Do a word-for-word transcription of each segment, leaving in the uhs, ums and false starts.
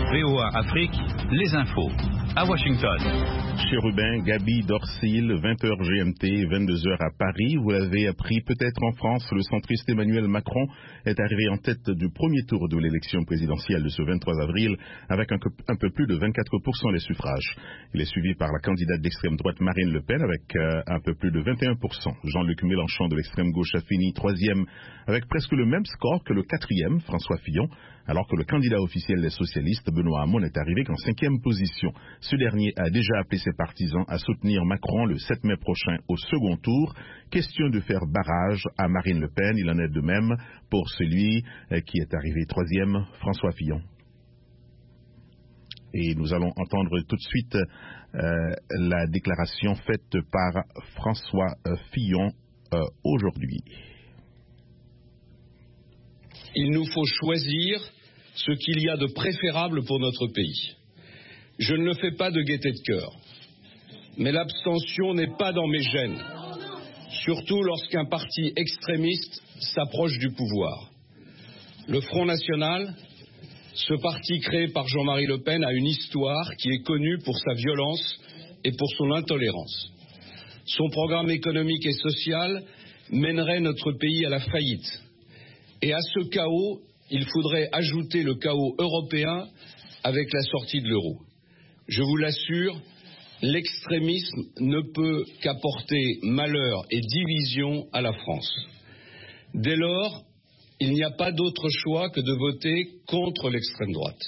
V O A Afrique, les infos. À Washington. Chérubin, Gaby Dorsil, vingt heures G M T, vingt-deux heures à Paris. Vous l'avez appris peut-être en France, le centriste Emmanuel Macron est arrivé en tête du premier tour de l'élection présidentielle de ce vingt-trois avril avec un, un peu plus de vingt-quatre pour cent des suffrages. Il est suivi par la candidate d'extrême droite Marine Le Pen avec euh, un peu plus de vingt et un pour cent. Jean-Luc Mélenchon de l'extrême gauche a fini troisième avec presque le même score que le quatrième, François Fillon, alors que le candidat officiel des socialistes, Benoît Hamon, n'est arrivé qu'en cinquième position. Ce dernier a déjà appelé ses partisans à soutenir Macron le sept mai prochain au second tour. Question de faire barrage à Marine Le Pen. Il en est de même pour celui qui est arrivé troisième, François Fillon. Et nous allons entendre tout de suite euh, la déclaration faite par François euh, Fillon euh, aujourd'hui. Il nous faut choisir ce qu'il y a de préférable pour notre pays. Je ne le fais pas de gaieté de cœur, mais l'abstention n'est pas dans mes gènes, surtout lorsqu'un parti extrémiste s'approche du pouvoir. Le Front National, ce parti créé par Jean-Marie Le Pen, a une histoire qui est connue pour sa violence et pour son intolérance. Son programme économique et social mènerait notre pays à la faillite. Et à ce chaos, il faudrait ajouter le chaos européen avec la sortie de l'euro. Je vous l'assure, l'extrémisme ne peut qu'apporter malheur et division à la France. Dès lors, il n'y a pas d'autre choix que de voter contre l'extrême droite.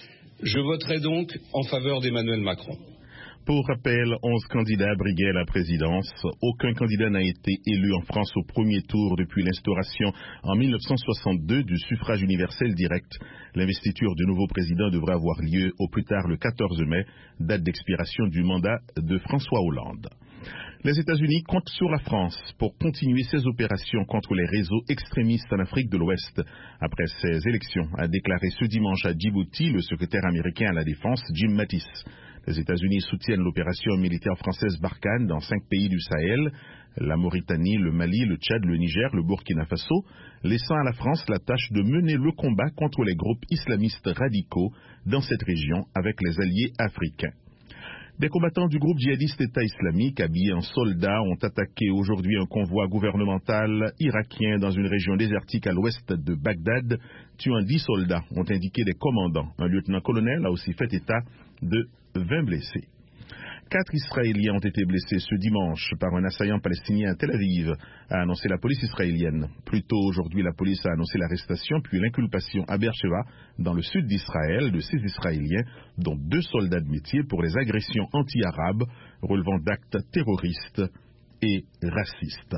Je voterai donc en faveur d'Emmanuel Macron. Pour rappel, onze candidats briguaient la présidence. Aucun candidat n'a été élu en France au premier tour depuis l'instauration en mille neuf cent soixante-deux du suffrage universel direct. L'investiture du nouveau président devra avoir lieu au plus tard le quatorze mai, date d'expiration du mandat de François Hollande. Les États-Unis comptent sur la France pour continuer ses opérations contre les réseaux extrémistes en Afrique de l'Ouest. Après ces élections, a déclaré ce dimanche à Djibouti le secrétaire américain à la Défense, Jim Mattis. Les États-Unis soutiennent l'opération militaire française Barkhane dans cinq pays du Sahel, la Mauritanie, le Mali, le Tchad, le Niger, le Burkina Faso, laissant à la France la tâche de mener le combat contre les groupes islamistes radicaux dans cette région avec les alliés africains. Des combattants du groupe djihadiste État islamique habillés en soldats ont attaqué aujourd'hui un convoi gouvernemental irakien dans une région désertique à l'ouest de Bagdad, tuant dix soldats, ont indiqué des commandants. Un lieutenant-colonel a aussi fait état de vingt blessés. Quatre Israéliens ont été blessés ce dimanche par un assaillant palestinien à Tel Aviv, a annoncé la police israélienne. Plus tôt aujourd'hui, la police a annoncé l'arrestation puis l'inculpation à Beersheva, dans le sud d'Israël, de six Israéliens, dont deux soldats de métier pour les agressions anti-arabes relevant d'actes terroristes et racistes.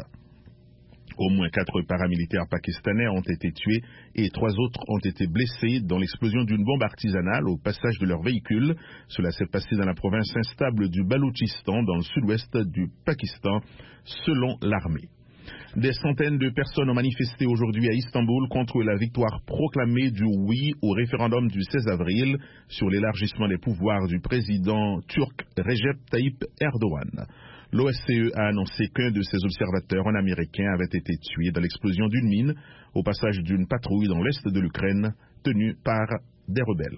Au moins quatre paramilitaires pakistanais ont été tués et trois autres ont été blessés dans l'explosion d'une bombe artisanale au passage de leur véhicule. Cela s'est passé dans la province instable du Baloutchistan, dans le sud-ouest du Pakistan, selon l'armée. Des centaines de personnes ont manifesté aujourd'hui à Istanbul contre la victoire proclamée du oui au référendum du seize avril sur l'élargissement des pouvoirs du président turc Recep Tayyip Erdogan. L'O S C E a annoncé qu'un de ses observateurs, un Américain, avait été tué dans l'explosion d'une mine au passage d'une patrouille dans l'est de l'Ukraine tenue par des rebelles.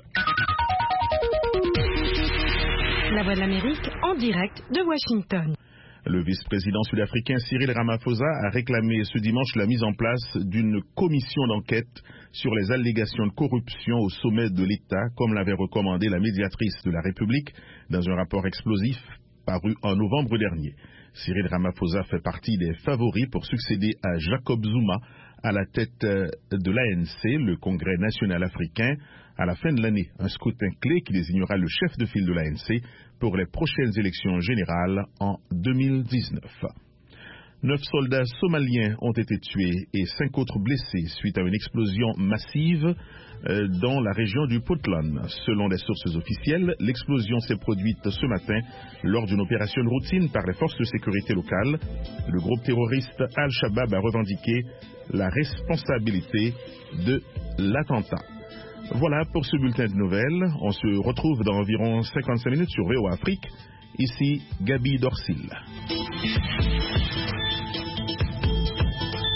La Voix de l'Amérique en direct de Washington. Le vice-président sud-africain Cyril Ramaphosa a réclamé ce dimanche la mise en place d'une commission d'enquête sur les allégations de corruption au sommet de l'État, comme l'avait recommandé la médiatrice de la République dans un rapport explosif paru en novembre dernier. Cyril Ramaphosa fait partie des favoris pour succéder à Jacob Zuma à la tête de l'A N C, le Congrès national africain, à la fin de l'année. Un scrutin clé qui désignera le chef de file de l'A N C pour les prochaines élections générales en deux mille dix-neuf. Neuf soldats somaliens ont été tués et cinq autres blessés suite à une explosion massive euh, dans la région du Puntland. Selon les sources officielles, l'explosion s'est produite ce matin lors d'une opération de routine par les forces de sécurité locales. Le groupe terroriste Al-Shabaab a revendiqué la responsabilité de l'attentat. Voilà pour ce bulletin de nouvelles. On se retrouve dans environ cinquante-cinq minutes sur V O A Afrique. Ici Gaby Dorsil.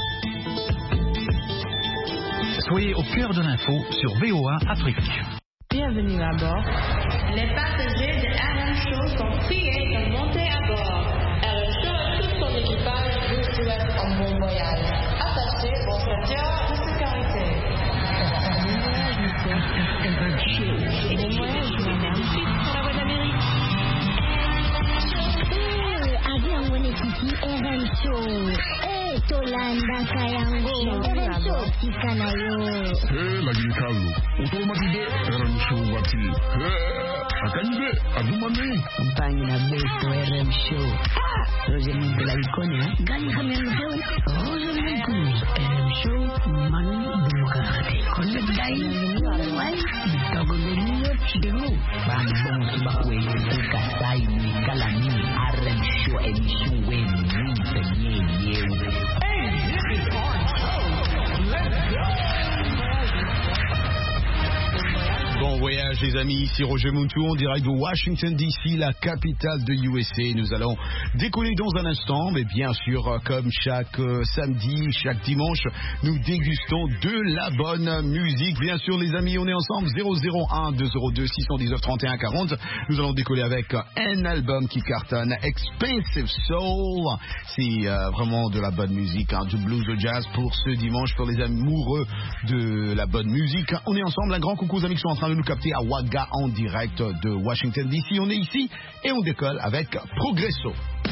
Soyez au cœur de l'info sur V O A Afrique. Bienvenue à bord. Les passagers de R M Show sont priés de monter à bord. R M Show et tout son équipage vous souhaitent un bon voyage. Attachez vos ceintures de sécurité. R M Show. Et bon voyage, madame. Sur la voie de l'Amérique. Avion Wenekiki R M Show. Eh, Tolanda Kayango. R M Show, Tikanayo. Eh, lagi kalu. Otomatis R M Show bati. Eh, akan de, adumane. Compagnie na beso R M Show. Roger Mungu la ikonia. Gani kami ang show? Roger Mungu. R M Show, manu bukate. Kone dai, wai. Togo de niyo chidengu. Bambong subakwe, ukasai, kalami. R M Show, emission wen, winter, ye, ye. Hey, this is our show. Let's go. Bon voyage les amis, ici Roger Muntou en direct de Washington D C, la capitale de U S A. Nous allons décoller dans un instant, mais bien sûr comme chaque euh, samedi, chaque dimanche, nous dégustons de la bonne musique. Bien sûr les amis, on est ensemble, zéro zéro un deux zéro deux six un neuf trente et un quarante. Nous allons décoller avec un album qui cartonne, Expensive Soul. C'est euh, vraiment de la bonne musique, hein, du blues, au jazz pour ce dimanche, pour les amoureux de la bonne musique. On est ensemble, un grand coucou aux amis qui sont en train de nous capter à Ouaga en direct de Washington D C. On est ici et on décolle avec Progresso.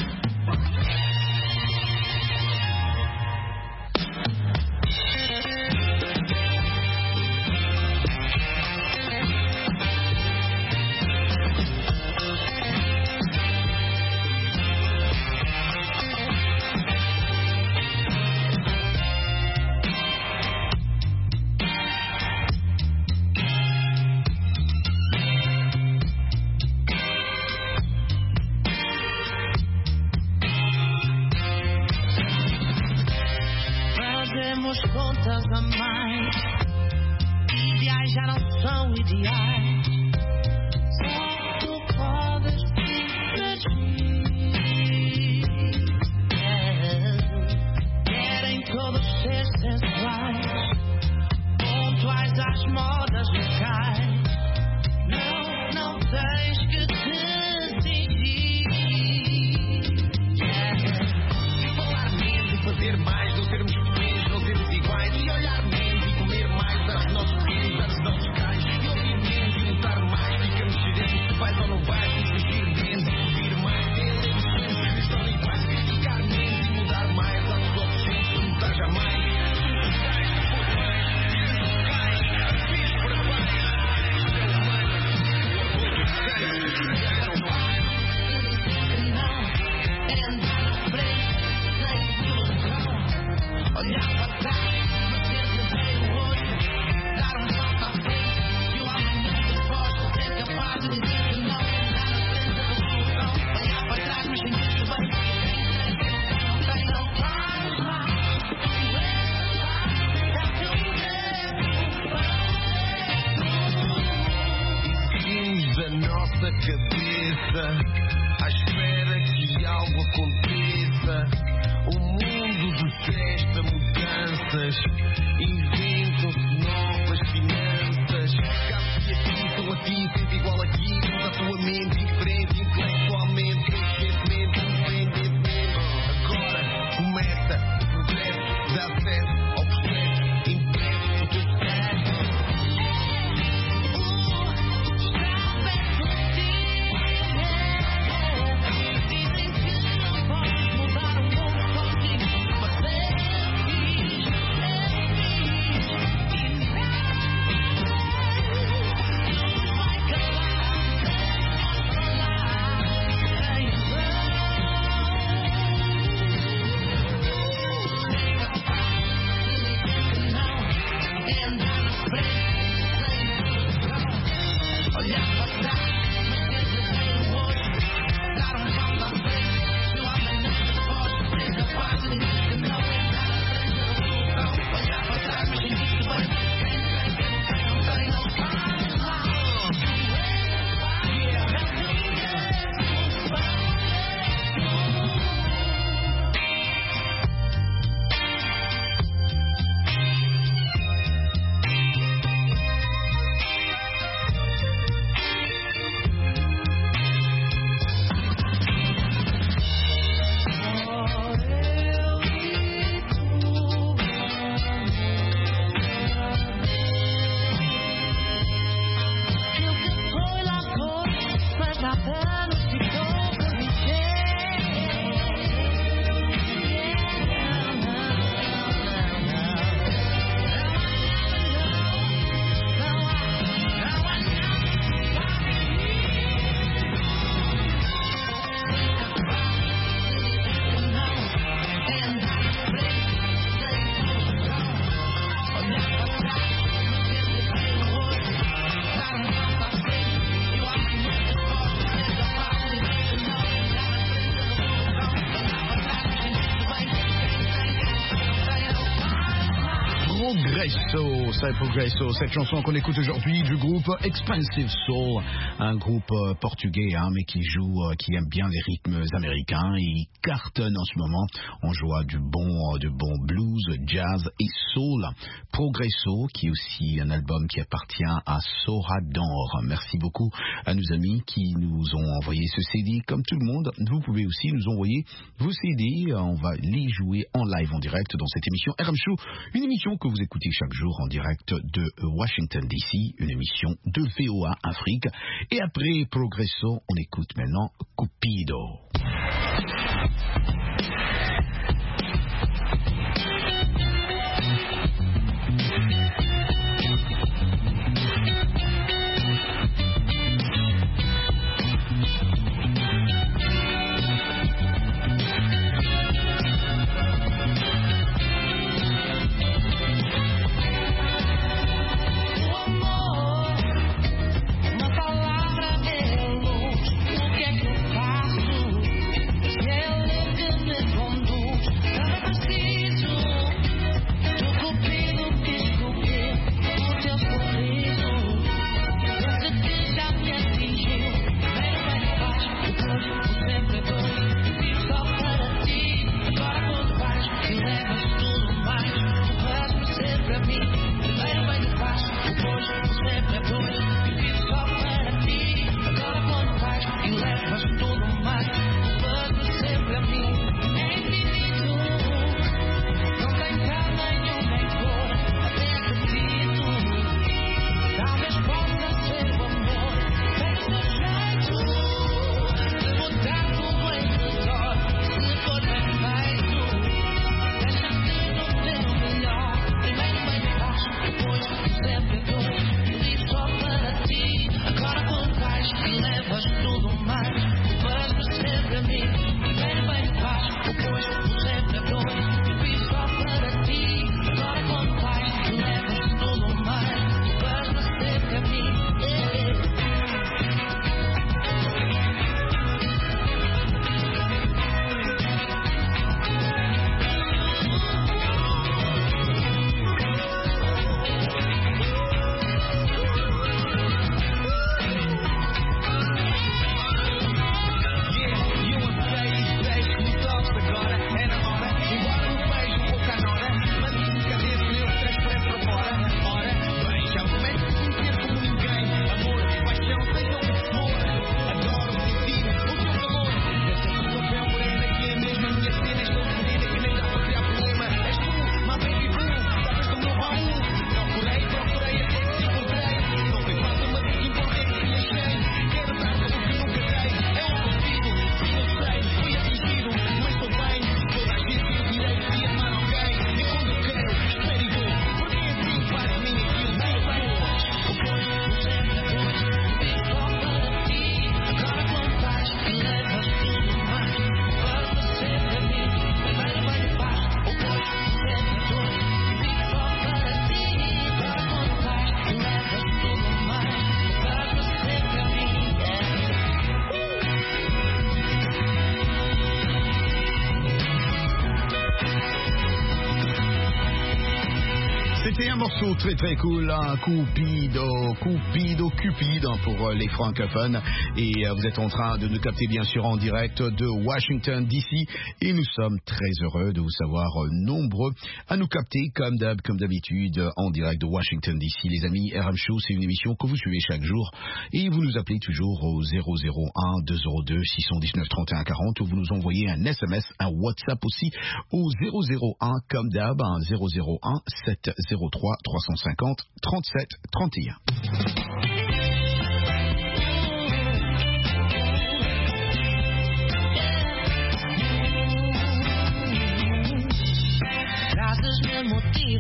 Contas a mais, ideais já não são ideais. Só tu podes divertir. Querem todos ser sensuais, pontuais às modas locais. Não, não tens que te fingir. E falar menos e fazer mais, não sermos felizes, não sermos iguais. E olhar menos e comer mais, dar os nossos filhos, dar os nossos cães. E ouvir menos e lutar mais, ficamos sedentos, se vais ou não vais. E fugir menos e subir mais, eles estão iguais. Criticar menos e mudar mais, aos outros sempre não mudar jamais. Olhar para trás, mas sempre ver o olho, dar um passo à frente, que o amanhã depois ser capaz de dizer que não, dar à frente da solução, olhar para trás, mas sentir-se bem, sem não faz mal, seguimos a nossa cabeça, à espera que algo aconteça. O mundo detesta mudanças, inventam-se novas finanças. Cabe-se a ti, sou a ti, sempre igual aqui. Muda a tua mente, diferente intelectualmente, conscientemente, independentemente. Agora começa o progresso, dá acesso ao processo, impresso no teu sucesso. Dizem que não podes mudar o mundo sozinho, mas é fixe, é fixe. E não vai Progresso, c'est Progresso, cette chanson qu'on écoute aujourd'hui du groupe Expensive Soul, un groupe euh, portugais hein, mais qui joue, euh, qui aime bien les rythmes américains. Il cartonne en ce moment, on joue à du bon, euh, du bon blues, jazz et soul. Progresso, qui est aussi un album qui appartient à Sorador. Merci beaucoup à nos amis qui nous ont envoyé ce C D. Comme tout le monde, vous pouvez aussi nous envoyer vos C D. On va les jouer en live, en direct dans cette émission R M Show, une émission que vous écoutez chaque jour en direct de Washington D C, une émission de V O A Afrique. Et après Progresso, on écoute maintenant Cupido. C'était un morceau très très cool, hein, Cupido, Cupido, Cupid hein, pour les francophones. Et euh, vous êtes en train de nous capter bien sûr en direct de Washington D C. Et nous sommes très heureux de vous savoir euh, nombreux à nous capter comme d'hab, comme d'habitude en direct de Washington D C. Les amis, R M Show, c'est une émission que vous suivez chaque jour. Et vous nous appelez toujours au zéro zéro un deux zéro deux six un neuf trente et un quarante ou vous nous envoyez un S M S, un WhatsApp aussi au zéro zéro un comme d'hab, un zéro zéro un sept zéro trois trois cent cinquante trente-sept trente et un.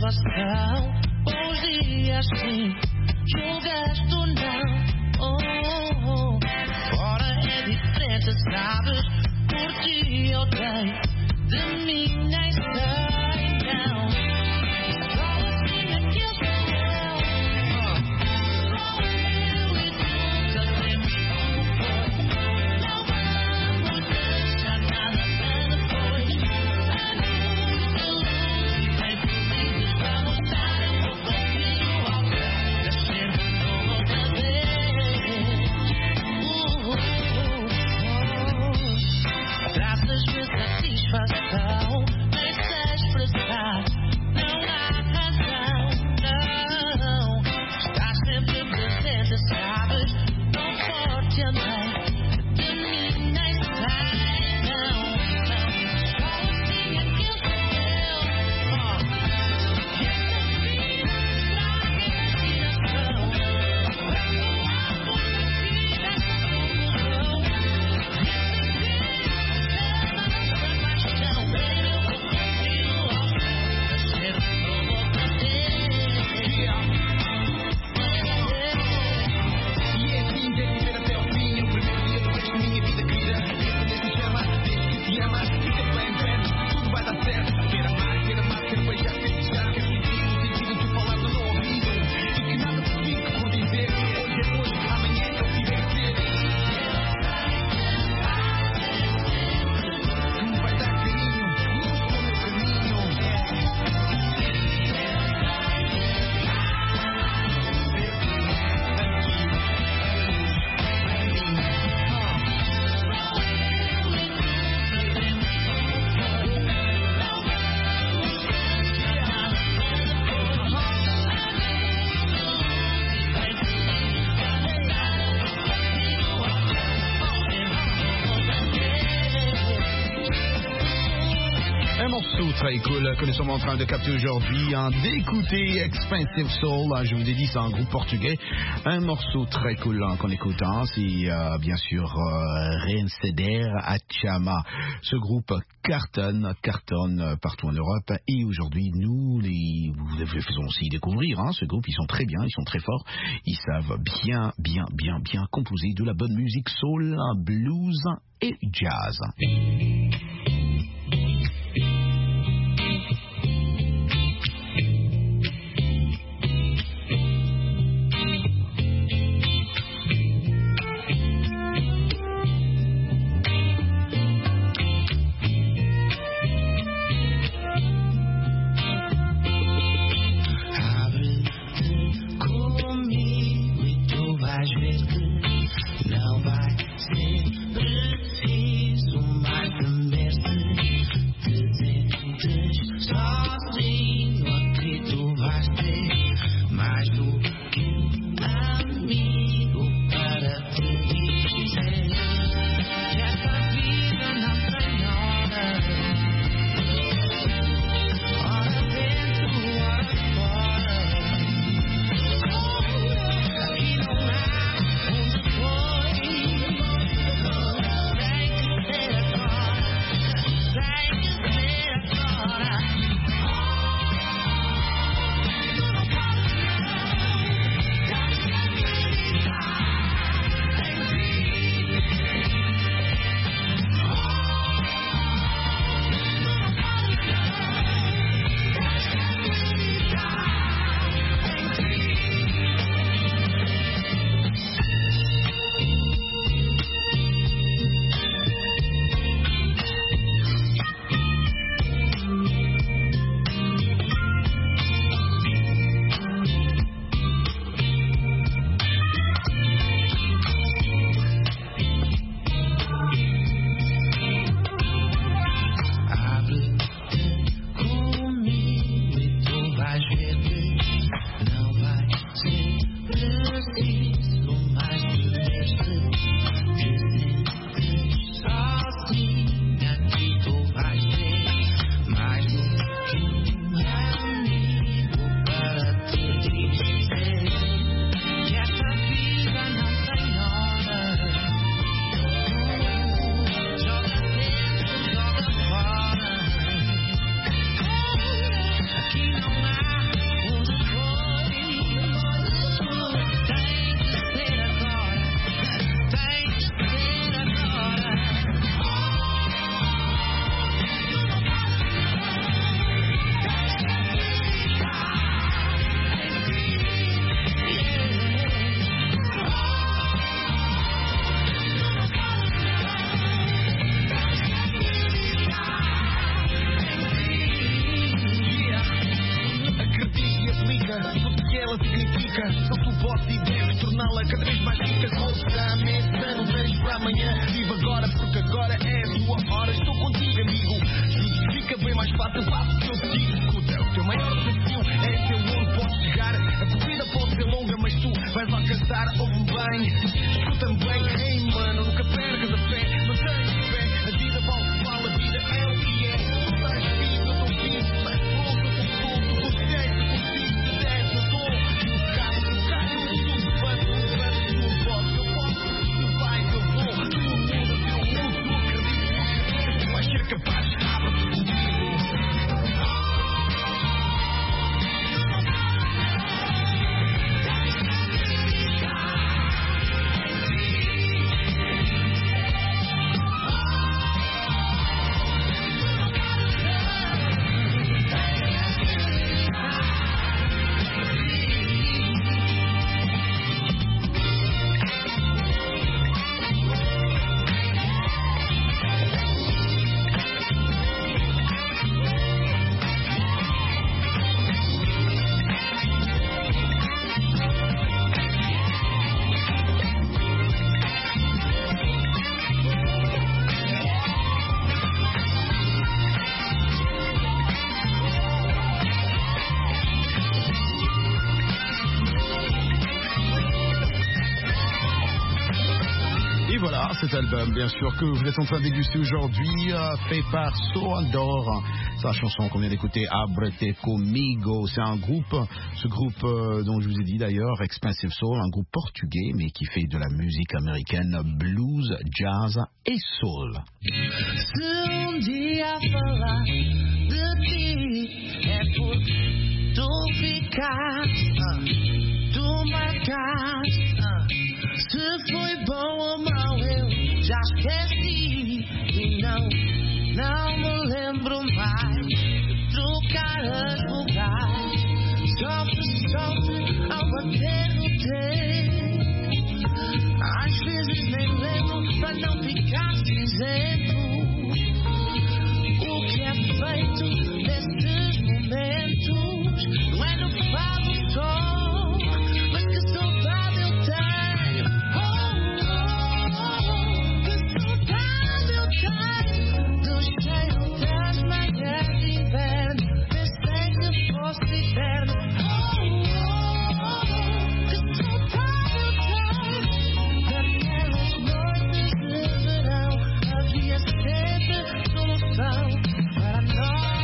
satisfação. Bons dias sim, julgaste ou não. Oh, oh, oh. Fora é diferente, sabes? Por ti eu dei, de mim nem sei, não. Só assim é que eu sou. Só eu e tu sabemos como foi. Não vamos deixar nada para depois. Anos de luz e bem felizes vamos estar. Eu vou contigo ao céu, nascer de novo outra vez. Uh, uh, uh, uh. Graças a satisfação, nem sei expressar, não há razão, não. Estás sempre presente, sabes, tão forte amei, de mim nem sei, não, não. Só assim é que eu sou eu, oh. E esta vida traga inspiração, para não há por aqui desta confusão. Un morceau très cool que nous sommes en train de capter aujourd'hui, hein, d'écouter Expensive Soul, hein, je vous ai dit c'est un groupe portugais, un morceau très cool hein, qu'on écoute, hein, c'est euh, bien sûr euh, Reinceder a Chama. Ce groupe cartonne, cartonne partout en Europe et aujourd'hui nous les, vous les faisons aussi découvrir, hein, ce groupe, ils sont très bien, ils sont très forts, ils savent bien, bien, bien, bien composer de la bonne musique soul, blues et jazz. Não vai ser preciso mais também. cada vez mais ricas, moçamente, não vejo para amanhã. Vive agora, porque agora é a tua hora. Estou contigo, amigo. Fica bem mais fácil, faço o que eu te digo. Escuta, o teu maior desafio é até onde podes chegar. A corrida pode ser longa, mas tu vais lá cantar. Ouve-me bem, escuta-me bem. Ei, mano, nunca percas a fé, mantém fé. A vida vale, vale, a vida é o que é. Tu estás vivo, eu estou vivo, estás pronto, eu estou pronto. Tu consegues, eu consigo, desce, eu estou. E o carro, o carro, eu sou o bando, o bando, tu podes, eu posso. Tu vais, eu vou. Tu mundo, eu mundo, tu acreditas. Tu vais ser capaz, abre-te comigo. Cet album, bien sûr, que vous êtes en train de déguster aujourd'hui, euh, fait par Soandor. Sa chanson qu'on vient d'écouter, Abrete Comigo, c'est un groupe, ce groupe euh, dont je vous ai dit d'ailleurs, Expensive Soul, un groupe portugais, mais qui fait de la musique américaine, blues, jazz et soul. Se um dia falar de ti é por tu ficar, uh, tu marcar, uh, se foi bom ou mau eu já esqueci e não, não me lembro mais de trocar as vogais. Sofre, sofre ao bater no teu. Às vezes nem lembro para não ficar cinzento. O que é feito nesses momentos não é no fado só, mas que saudade eu tenho. Oh, oh, oh, que saudade eu tenho do cheiro das manhãs de inverno. Pensei que fosse eterno. Oh, oh, oh, que saudade eu tenho daquelas noites de verão. Havia sempre solução para nós.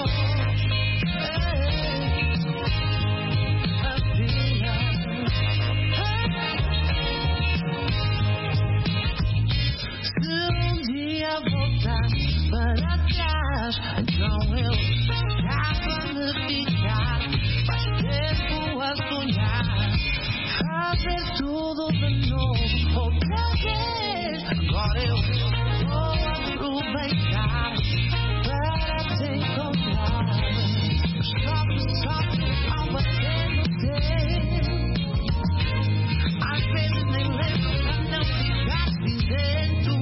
Voltar para trás, então eu deixava-me ficar. Faz tempo a sonhar, fazer tudo de novo outra vez. Agora eu vou aproveitar para te encontrar. Sofre, sofre ao bater no teu. Às vezes nem lembro para não ficar cinzento.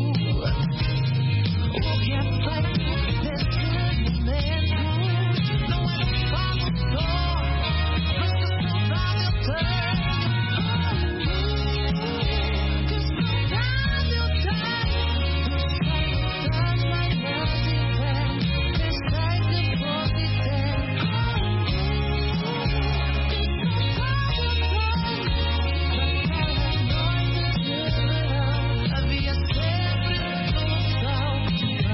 O que é feito desses momentos não é um fado só, mas que saudade eu tenho. Que saudade eu tenho do cheiro das manhãs de inverno. Pensei que fosse eterno. Que saudade eu tenho daquelas noites de verão. Havia sempre solução.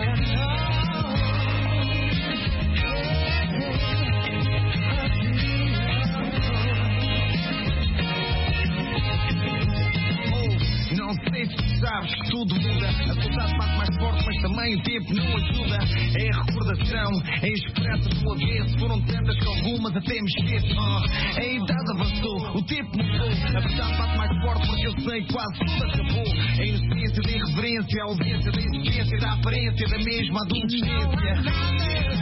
Não sei se tu sabes que tudo muda. A saudade bate mais forte, mas também o tempo não ajuda. É a recordação, é a esperança do avesso. Foram tantas que algumas até me esqueço. uh, A idade avançou, o tempo mudou. A verdade bate mais forte porque eu sei que quase tudo acabou. A inocência da irreverência, a ausência da existência, da aparência da mesma adolescência.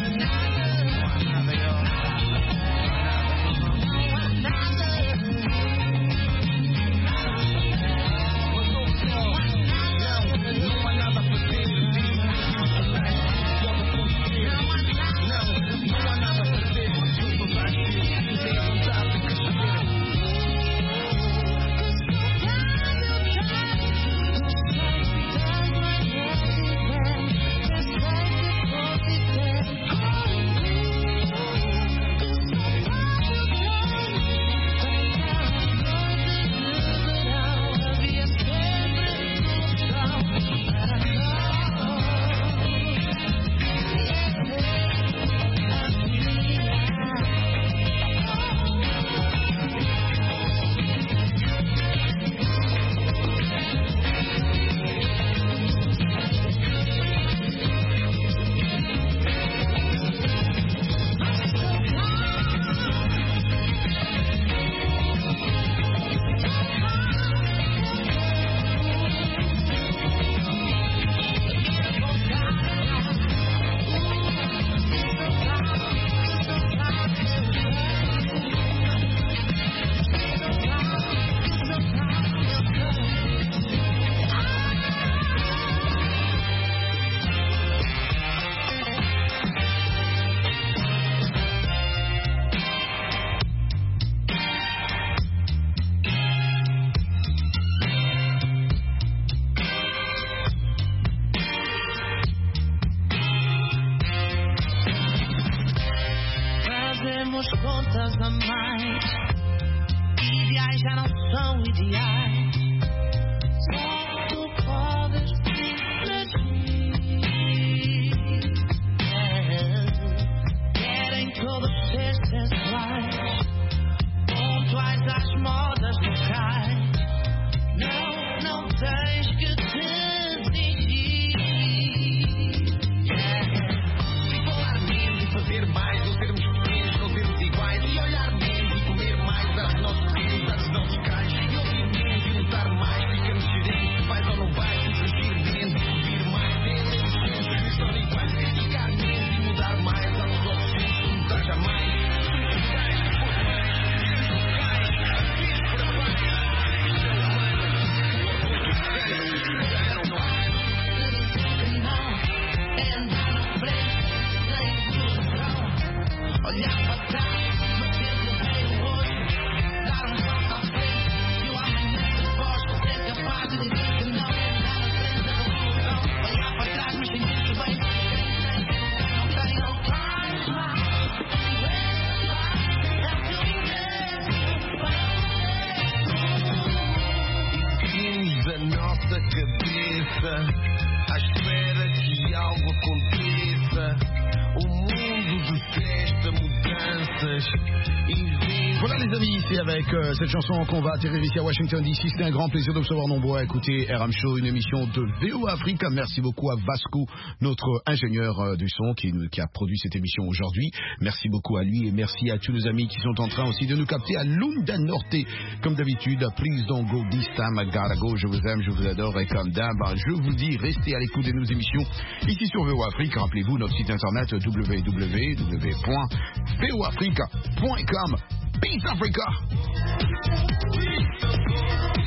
cães que te exigir. Yeah. E falar menos e fazer mais, não sermos pequenos, não sermos iguais. E olhar menos e comer mais, dar os nossos filhos, dar os nossos cães. E ouvir menos e lutar mais, ficamos gerentes, vais ou não vais, fugir menos, subir mais. Ter menos filhos que estão iguais, criticar menos e mudar mais, dar os nossos filhos, mudar jamais. Olhar para trás, não ter que ver o hoje, dar um salto à frente, e o amanhã disposto a ser capaz de dizer que não é nada frente da revolução. Olhar para trás, mas sentir-se bem, não tem, não faz mal. Seguimos a nossa cabeça, à espera que algo aconteça. O mundo detesta mudanças. Voilà les amis, c'est avec euh, cette chanson qu'on va atterrir ici à Washington D C. C'était un grand plaisir de vous savoir nombreux à écouter R M Show, une émission de V O Africa. Merci beaucoup à Vasco, notre ingénieur euh, du son qui, qui a produit cette émission aujourd'hui. Merci beaucoup à lui et merci à tous nos amis qui sont en train aussi de nous capter à Lunda Norte. Comme d'habitude, please don't go this time, I gotta go. Je vous aime, je vous adore et comme d'hab, je vous dis, restez à l'écoute de nos émissions ici sur V O Africa. Rappelez-vous notre site internet w w w point v o africa point com. Peace Africa!